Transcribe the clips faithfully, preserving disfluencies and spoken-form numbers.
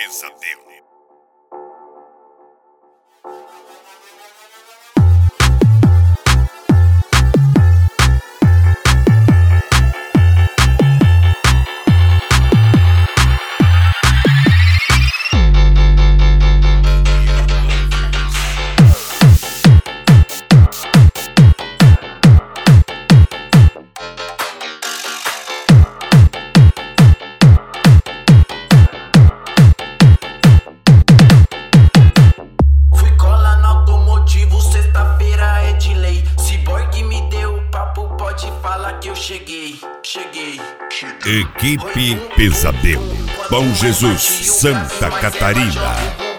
Pesadelo. Cheguei, cheguei, cheguei. Equipe Pesadelo. Bom Jesus, Santa Catarina.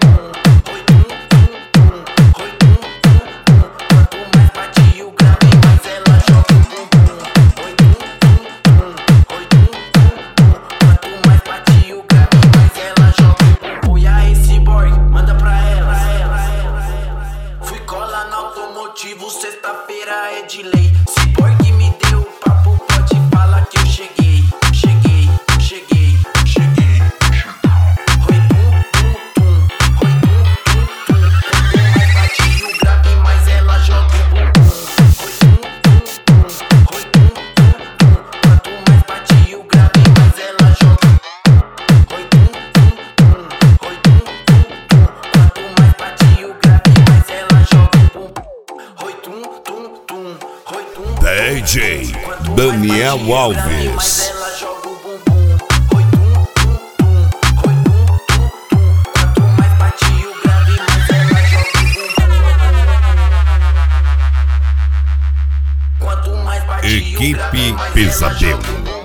Fui colar no automotivo, sexta-feira é de lei. Se boy que me deu papo, pode falar que eu cheguei, cheguei, cheguei, cheguei. Oi, tum, tum, tum, oi, tum, tum, tum. Quanto mais bate o grave, mais ela joga o bumbum. Oi, tum, tum, tum, oi, tum, tum, tum. Quanto mais bate o grave, mais ela joga. Oi, tum, tum, tum, oi, tum, tum, tum. Quanto mais bate o grave, mais ela joga o bumbum. Oi, tum, tum, tum, oi, tum. D J Daniel Alves. Equipe Pesadelo.